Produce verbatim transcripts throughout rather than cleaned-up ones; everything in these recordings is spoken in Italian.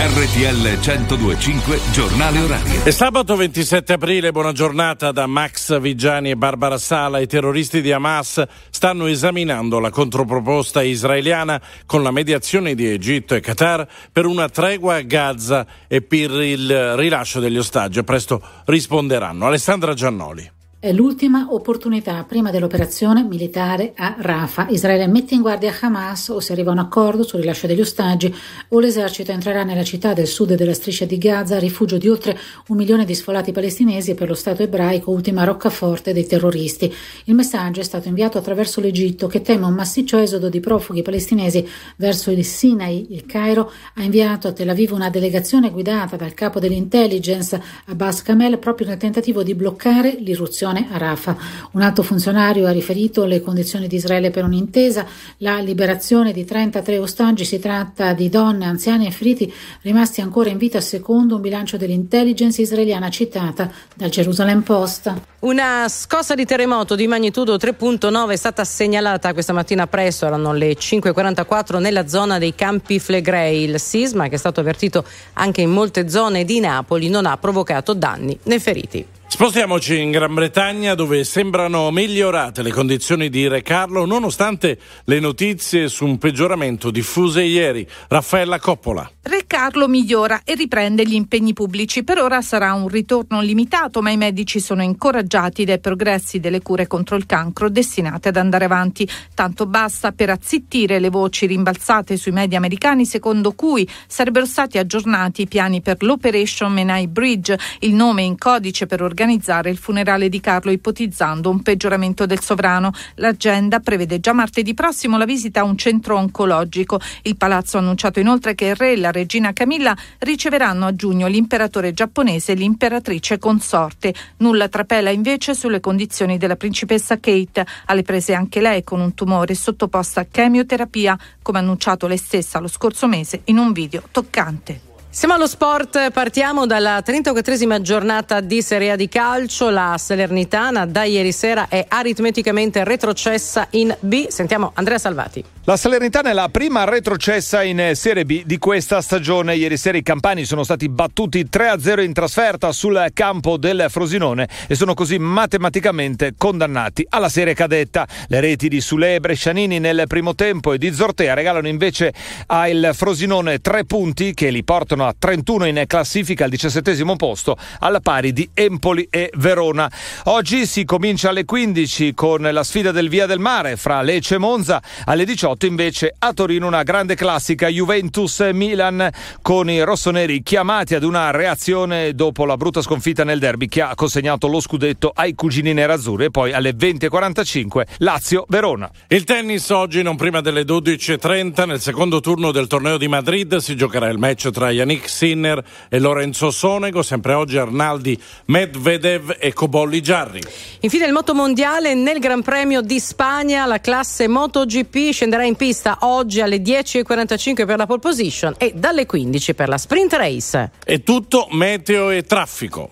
R T L centodue e cinque, giornale orario. È sabato ventisette aprile, buona giornata da Max Vigiani e Barbara Sala. I terroristi di Hamas stanno esaminando la controproposta israeliana con la mediazione di Egitto e Qatar per una tregua a Gaza e per il rilascio degli ostaggi. Presto risponderanno. Alessandra Giannoli. È l'ultima opportunità prima dell'operazione militare a Rafah. Israele mette in guardia Hamas o si arriva a un accordo sul rilascio degli ostaggi o l'esercito entrerà nella città del sud della striscia di Gaza, rifugio di oltre un milione di sfollati palestinesi e per lo Stato ebraico ultima roccaforte dei terroristi. Il messaggio è stato inviato attraverso l'Egitto che teme un massiccio esodo di profughi palestinesi verso il Sinai. Il Cairo ha inviato a Tel Aviv una delegazione guidata dal capo dell'intelligence Abbas Kamel proprio nel tentativo di bloccare l'irruzione a Rafah. Un alto funzionario ha riferito le condizioni di Israele per un'intesa, la liberazione di trentatré ostaggi. Si tratta di donne, anziani e feriti rimasti ancora in vita secondo un bilancio dell'intelligence israeliana citata dal Jerusalem Post. Una scossa di terremoto di magnitudo tre virgola nove è stata segnalata questa mattina presto, erano le cinque e quarantaquattro nella zona dei Campi Flegrei. Il sisma, che è stato avvertito anche in molte zone di Napoli, non ha provocato danni né feriti. Spostiamoci in Gran Bretagna, dove sembrano migliorate le condizioni di Re Carlo nonostante le notizie su un peggioramento diffuse ieri. Raffaella Coppola. Re Carlo migliora e riprende gli impegni pubblici. Per ora sarà un ritorno limitato, ma i medici sono incoraggiati dai progressi delle cure contro il cancro destinate ad andare avanti. Tanto basta per azzittire le voci rimbalzate sui media americani secondo cui sarebbero stati aggiornati i piani per l'Operation Menai Bridge, il nome in codice per organizzare il funerale di Carlo, ipotizzando un peggioramento del sovrano. L'agenda prevede già martedì prossimo la visita a un centro oncologico. Il palazzo ha annunciato inoltre che il re e la regina Camilla riceveranno a giugno l'imperatore giapponese e l'imperatrice consorte. Nulla trapela invece sulle condizioni della principessa Kate, alle prese anche lei con un tumore, sottoposta a chemioterapia, come annunciato lei stessa lo scorso mese in un video toccante. Siamo allo sport, partiamo dalla trentaquattresima giornata di Serie A di calcio. La Salernitana da ieri sera è aritmeticamente retrocessa in B. Sentiamo Andrea Salvati. La Salernitana è la prima retrocessa in Serie B di questa stagione. Ieri sera i campani sono stati battuti tre a zero in trasferta sul campo del Frosinone e sono così matematicamente condannati alla serie cadetta. Le reti di Sule e Brescianini nel primo tempo e di Zortea regalano invece al Frosinone tre punti che li portano a trentuno in classifica al diciassettesimo posto, alla pari di Empoli e Verona. Oggi si comincia alle quindici con la sfida del Via del Mare fra Lecce e Monza. Alle diciotto invece a Torino una grande classica Juventus-Milan con i rossoneri chiamati ad una reazione dopo la brutta sconfitta nel derby che ha consegnato lo scudetto ai cugini nerazzurri. E poi alle venti e quarantacinque Lazio-Verona. Il tennis oggi non prima delle dodici e trenta. Nel secondo turno del torneo di Madrid si giocherà il match tra Yannick Sinner e Lorenzo Sonego. Sempre oggi Arnaldi, Medvedev e Cobolli Jarry. Infine il moto mondiale nel Gran Premio di Spagna. La classe MotoGP scenderà in pista oggi alle dieci e quarantacinque per la pole position e dalle quindici per la sprint race. È tutto meteo e traffico.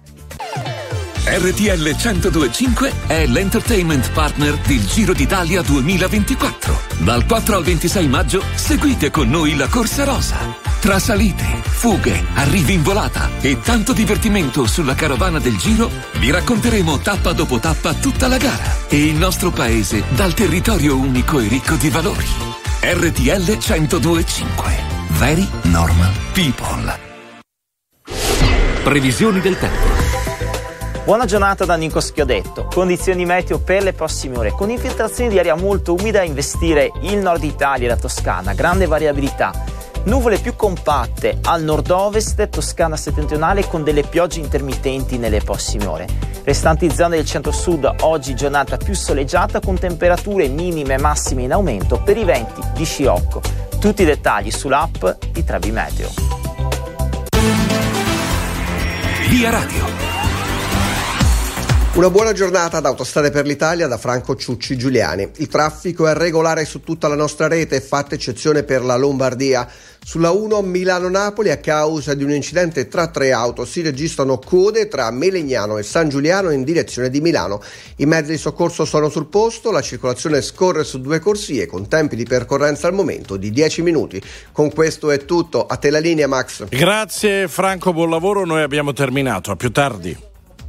R T L centodue e cinque è l'entertainment partner del Giro d'Italia duemilaventiquattro. Dal quattro al ventisei maggio seguite con noi la Corsa Rosa. Tra salite, fughe, arrivi in volata e tanto divertimento sulla carovana del Giro, vi racconteremo tappa dopo tappa tutta la gara e il nostro paese dal territorio unico e ricco di valori. R T L centodue e cinque. Very normal people. Previsioni del tempo. Buona giornata da Nico Schiodetto. Condizioni meteo per le prossime ore. Con infiltrazioni di aria molto umida a investire il nord Italia e la Toscana. Grande variabilità. Nuvole più compatte al nord-ovest, Toscana settentrionale con delle piogge intermittenti nelle prossime ore. Restanti zone del centro-sud, oggi giornata più soleggiata con temperature minime e massime in aumento per i venti di scirocco. Tutti i dettagli sull'app di Trebi Meteo. Via Radio. Una buona giornata da Autostrade per l'Italia da Franco Ciucci Giuliani. Il traffico è regolare su tutta la nostra rete, fatta eccezione per la Lombardia. Sulla uno Milano-Napoli, a causa di un incidente tra tre auto, si registrano code tra Melegnano e San Giuliano in direzione di Milano. I mezzi di soccorso sono sul posto, la circolazione scorre su due corsie con tempi di percorrenza al momento di dieci minuti. Con questo è tutto, a te la linea Max. Grazie Franco, buon lavoro, noi abbiamo terminato, a più tardi.